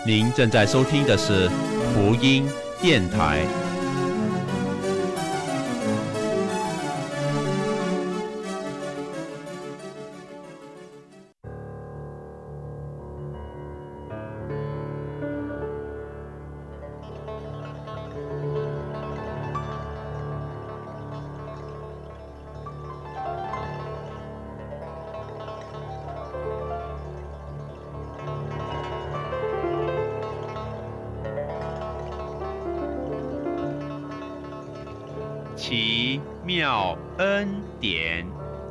您正在收听的是福音电台。奇妙恩典，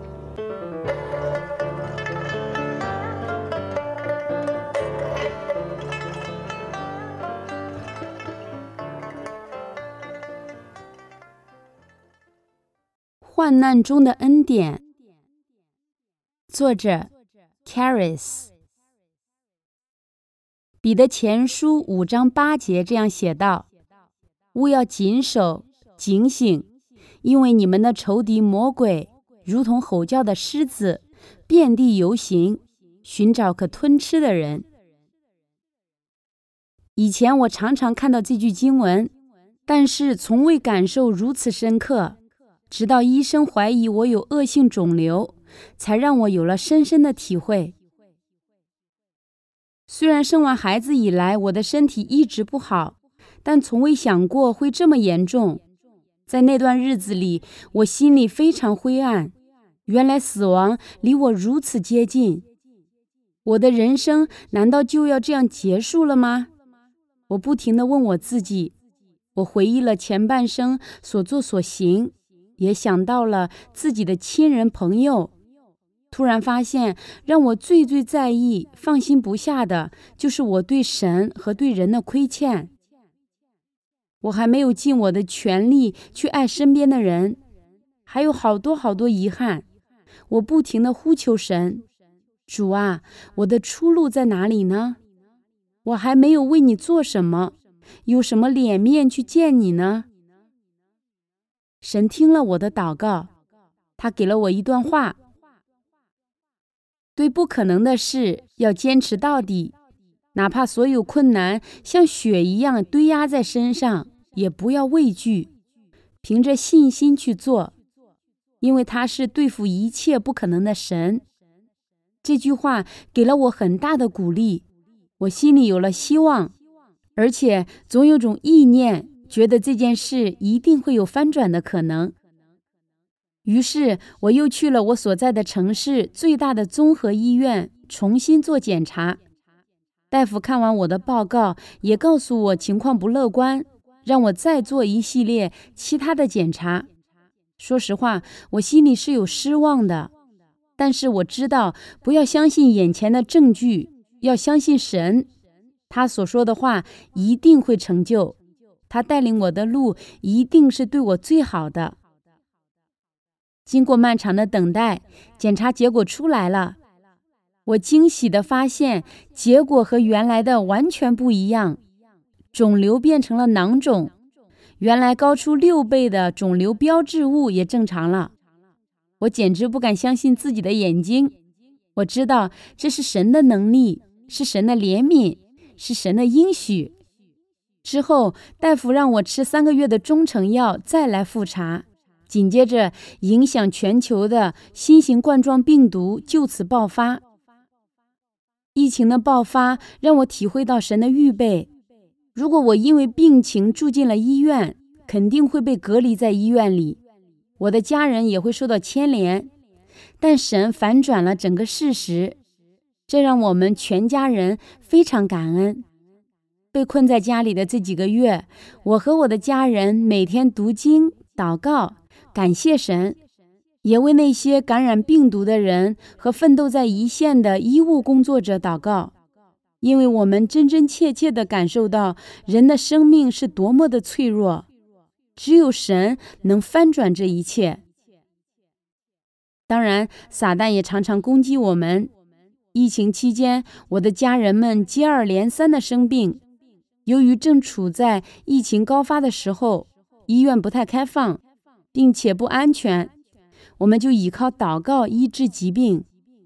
患难中的恩典，作者 Charis。 彼得前书5章8节这样写道：务要谨守警醒，因为你们的仇敌魔鬼如同吼叫的狮子，遍地游行，寻找可吞吃的人。以前我常常看到这句经文，但是从未感受如此深刻，直到医生怀疑我有恶性肿瘤，才让我有了深深的体会。虽然生完孩子以来我的身体一直不好，但从未想过会这么严重。在那段日子里，我心里非常灰暗，原来死亡离我如此接近。我的人生难道就要这样结束了吗？我不停地问我自己。我回忆了前半生所作所行，也想到了自己的亲人朋友。突然发现，让我最在意、放心不下的，就是我对神和对人的亏欠。我还没有尽我的全力去爱身边的人，还有好多遗憾。我不停地呼求神：主啊，我的出路在哪里呢？我还没有为你做什么，有什么脸面去见你呢？神听了我的祷告，他给了我一段话：对不可能的事要坚持到底，哪怕所有困难像雪一样堆压在身上，也不要畏惧，凭着信心去做，因为他是对付一切不可能的神。这句话给了我很大的鼓励，我心里有了希望，而且总有种意念，觉得这件事一定会有翻转的可能。于是我又去了我所在的城市最大的综合医院重新做检查。大夫看完我的报告，也告诉我情况不乐观，让我再做一系列其他的检查。说实话，我心里是有失望的，但是我知道不要相信眼前的证据，要相信神，他所说的话一定会成就，他带领我的路一定是对我最好的。经过漫长的等待，检查结果出来了。我惊喜地发现，结果和原来的完全不一样，肿瘤变成了囊肿，原来高出6倍的肿瘤标志物也正常了。我简直不敢相信自己的眼睛，我知道这是神的能力，是神的怜悯，是神的应许。之后，大夫让我吃3个月的中成药，再来复查。紧接着，影响全球的新型冠状病毒就此爆发。疫情的爆发让我体会到神的预备。如果我因为病情住进了医院，肯定会被隔离在医院里，我的家人也会受到牵连。但神反转了整个事实，这让我们全家人非常感恩。被困在家里的这几个月，我和我的家人每天读经、祷告，感谢神，也为那些感染病毒的人和奋斗在一线的医务工作者祷告，因为我们真切地感受到人的生命是多么的脆弱，只有神能翻转这一切。当然，撒旦也常常攻击我们。疫情期间，我的家人们接二连三的生病，由于正处在疫情高发的时候，医院不太开放，并且不安全，我们就依靠祷告医治疾病。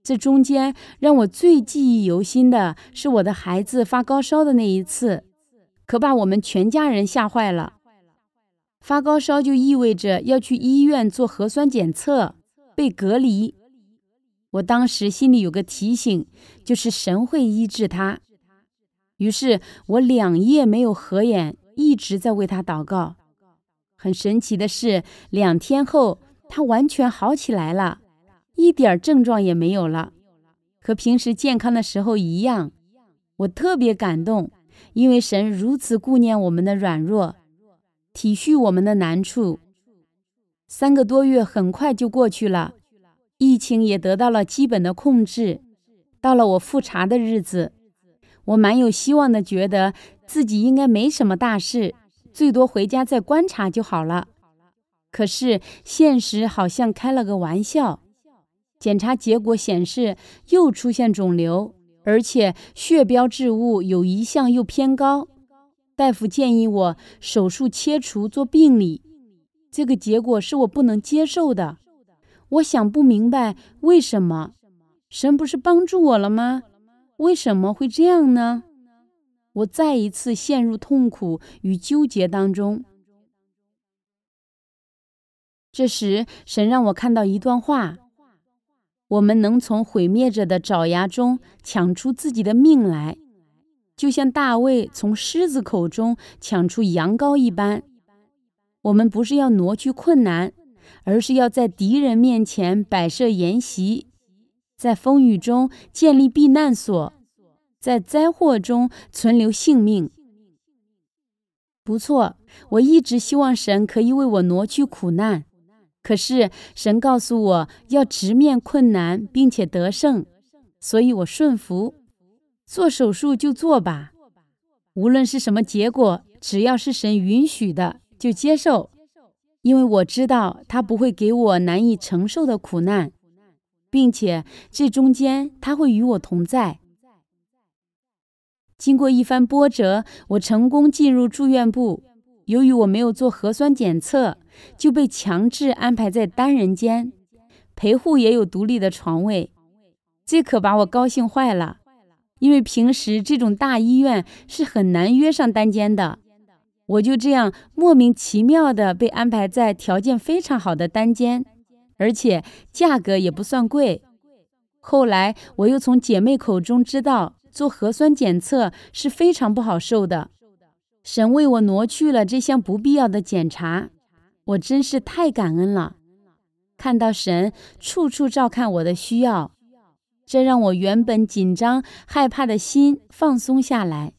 这中间让我最记忆犹新的是我的孩子发高烧的那一次，可把我们全家人吓坏了。发高烧就意味着要去医院做核酸检测，被隔离。我当时心里有个提醒，就是神会医治他。于是我2夜没有合眼，一直在为他祷告。很神奇的是，2天后他完全好起来了，一点症状也没有了，和平时健康的时候一样。我特别感动，因为神如此顾念我们的软弱，体恤我们的难处。3个多月很快就过去了，疫情也得到了基本的控制。到了我复查的日子，我蛮有希望的，觉得自己应该没什么大事，最多回家再观察就好了。可是现实好像开了个玩笑，检查结果显示又出现肿瘤，而且血标质物有一项又偏高。大夫建议我手术切除做病理，这个结果是我不能接受的。我想不明白为什么，神不是帮助我了吗？为什么会这样呢？我再一次陷入痛苦与纠结当中。这时，神让我看到一段话：我们能从毁灭者的爪牙中抢出自己的命来，就像大卫从狮子口中抢出羊羔一般。我们不是要挪去困难，而是要在敌人面前摆设筵席，在风雨中建立避难所，在灾祸中存留性命。不错，我一直希望神可以为我挪去苦难，可是神告诉我要直面困难并且得胜，所以我顺服，做手术就做吧，无论是什么结果，只要是神允许的就接受，因为我知道他不会给我难以承受的苦难，并且这中间他会与我同在。经过一番波折，我成功进入住院部。由于我没有做核酸检测，就被强制安排在单人间，陪护也有独立的床位。这可把我高兴坏了，因为平时这种大医院是很难约上单间的。我就这样莫名其妙地被安排在条件非常好的单间，而且价格也不算贵。后来我又从姐妹口中知道，做核酸检测是非常不好受的。神为我挪去了这项不必要的检查，我真是太感恩了。看到神处处照看我的需要，这让我原本紧张害怕的心放松下来。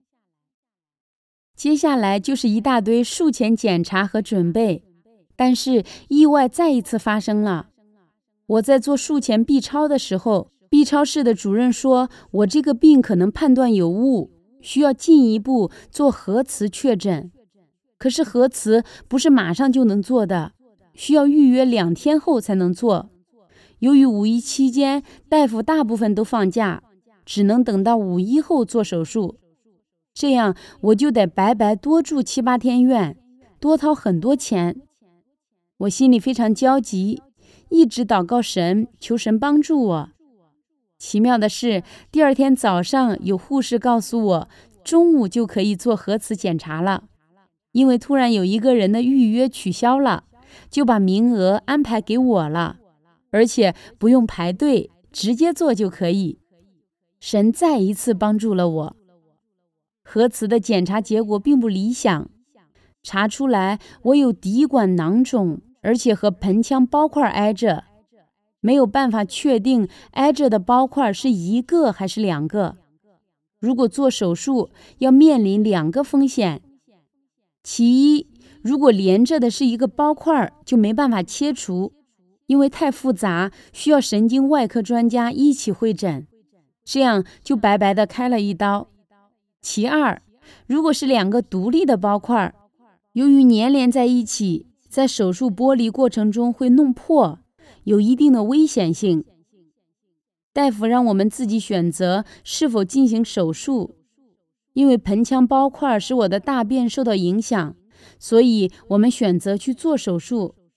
接下来就是一大堆术前检查和准备，但是意外再一次发生了。我在做术前 B 超的时候，B 超室的主任说我这个病可能判断有误，需要进一步做核磁确诊。可是核磁不是马上就能做的，需要预约2天后才能做。由于5一期间大夫大部分都放假，只能等到5一后做手术，这样我就得白白多住7、8天院，多掏很多钱。我心里非常焦急，一直祷告神，求神帮助我。奇妙的是，第2天早上有护士告诉我，中午就可以做核磁检查了，因为突然有一个人的预约取消了，就把名额安排给我了，而且不用排队，直接做就可以。神再一次帮助了我。核磁的检查结果并不理想，查出来我有滴管囊肿，而且和盆腔包块挨着，没有办法确定挨着的包块是1个还是2个。如果做手术，要面临2个风险。其一，如果连着的是一个包块，就没办法切除，因为太复杂，需要神经外科专家一起会诊，这样就白白的开了一刀。其二，如果是2个独立的包块，由于粘连在一起，在手术剥离过程中会弄破，有一定的危险性。大夫让我们自己选择是否进行手术，因为盆腔包块使我的大便受到影响，所以我们选择去做手术。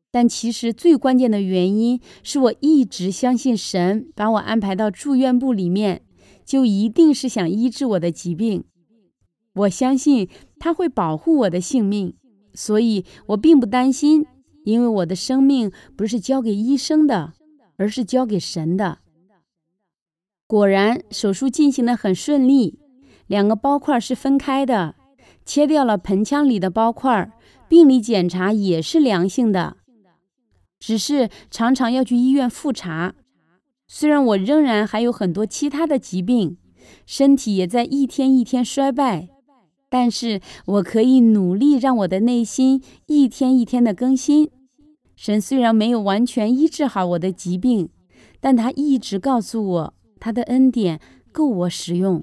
但其实最关键的原因是我一直相信神把我安排到住院部里面，就一定是想医治我的疾病。我相信他会保护我的性命，所以我并不担心，因为我的生命不是交给医生的，而是交给神的。果然，手术进行得很顺利，2个包块是分开的，切掉了盆腔里的包块，病理检查也是良性的，只是常常要去医院复查。虽然我仍然还有很多其他的疾病，身体也在一天一天衰败，但是我可以努力让我的内心一天一天的更新。神虽然没有完全医治好我的疾病，但他一直告诉我，他的恩典够我使用。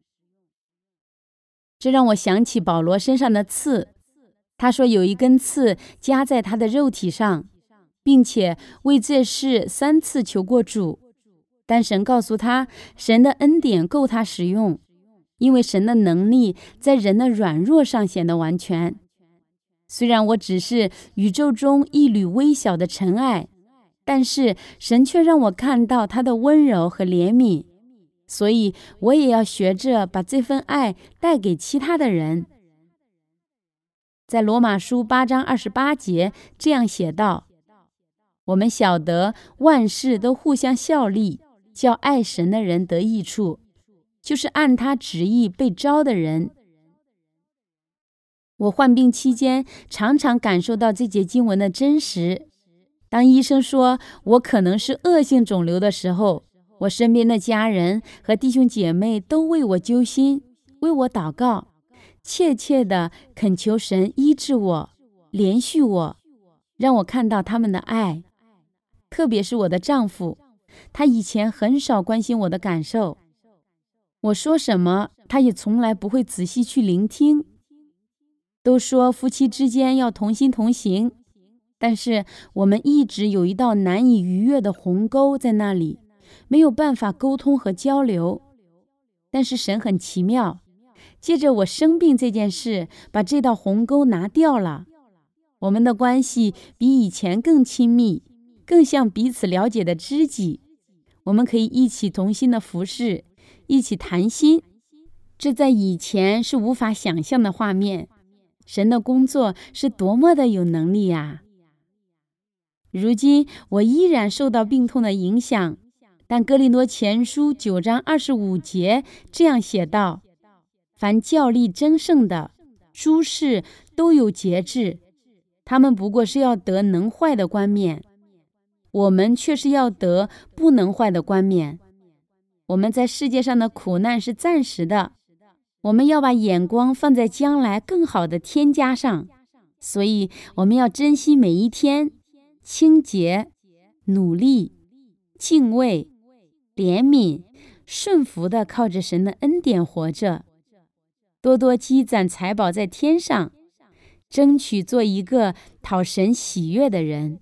这让我想起保罗身上的刺，他说有一根刺夹在他的肉体上，并且为这事3次求过主，但神告诉他，神的恩典够他使用，因为神的能力在人的软弱上显得完全。虽然我只是宇宙中一缕微小的尘埃，但是神却让我看到他的温柔和怜悯，所以我也要学着把这份爱带给其他的人。在罗马书8章28节这样写道，我们晓得万事都互相效力，叫爱神的人得益处，就是按他旨意被招的人。我患病期间常常感受到这节经文的真实。当医生说我可能是恶性肿瘤的时候，我身边的家人和弟兄姐妹都为我揪心，为我祷告，切切地恳求神医治我，怜恤我，让我看到他们的爱。特别是我的丈夫，他以前很少关心我的感受，我说什么他也从来不会仔细去聆听。都说夫妻之间要同心同行，但是我们一直有一道难以逾越的鸿沟在那里，没有办法沟通和交流。但是神很奇妙，借着我生病这件事，把这道鸿沟拿掉了。我们的关系比以前更亲密，更像彼此了解的知己。我们可以一起同心的服侍，一起谈心，这在以前是无法想象的画面。神的工作是多么的有能力啊！如今我依然受到病痛的影响，但哥林多前书9章25节这样写道，凡较力争胜的，诸事都有节制，他们不过是要得能坏的冠冕，我们却是要得不能坏的冠冕。我们在世界上的苦难是暂时的，我们要把眼光放在将来更好的添加上，所以我们要珍惜每一天，清洁、努力、敬畏、怜悯、顺服地靠着神的恩典活着，多多积攒财宝在天上，争取做一个讨神喜悦的人。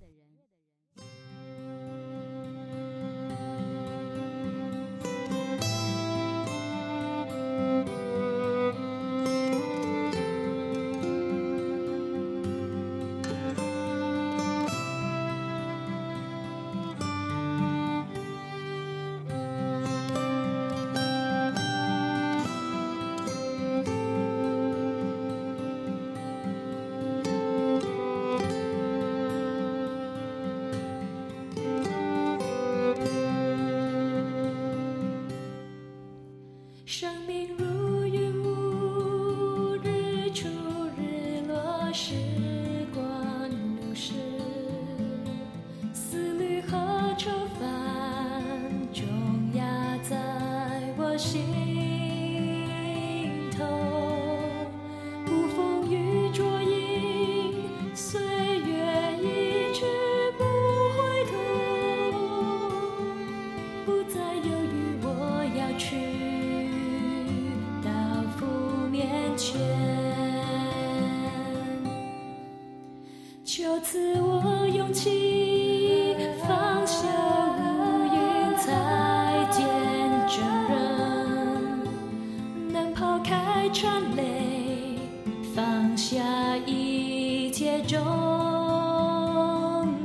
生命如云雾，日出日落，时光流逝，思虑和愁烦重压在我心头，不风雨捉影，岁月一去不回头，不再犹豫，我要去求赐我勇气，放下乌云，才见真人，能抛开传累，放下一切重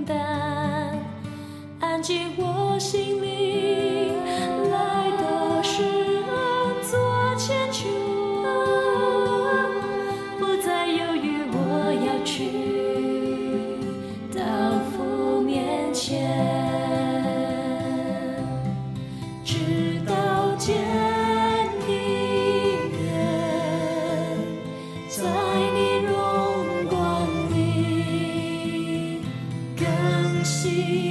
心。